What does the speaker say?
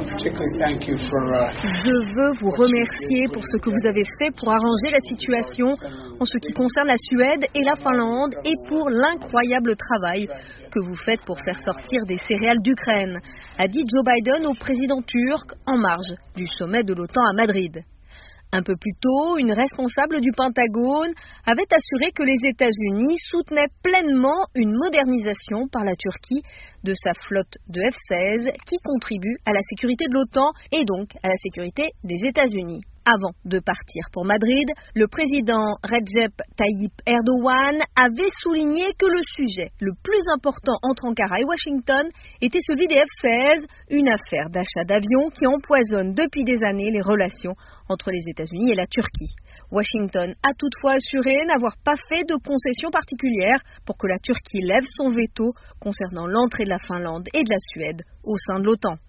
Je veux vous remercier pour ce que vous avez fait pour arranger la situation en ce qui concerne la Suède et la Finlande et pour l'incroyable travail que vous faites pour faire sortir des céréales d'Ukraine, a dit Joe Biden au président turc en marge du sommet de l'OTAN à Madrid. Un peu plus tôt, une responsable du Pentagone avait assuré que les États-Unis soutenaient pleinement une modernisation par la Turquie de sa flotte de F-16 qui contribue à la sécurité de l'OTAN et donc à la sécurité des États-Unis. Avant de partir pour Madrid, le président Recep Tayyip Erdogan avait souligné que le sujet le plus important entre Ankara et Washington était celui des F-16, une affaire d'achat d'avions qui empoisonne depuis des années les relations entre les États-Unis et la Turquie. Washington a toutefois assuré n'avoir pas fait de concessions particulières pour que la Turquie lève son veto concernant l'entrée de la Finlande et de la Suède au sein de l'OTAN.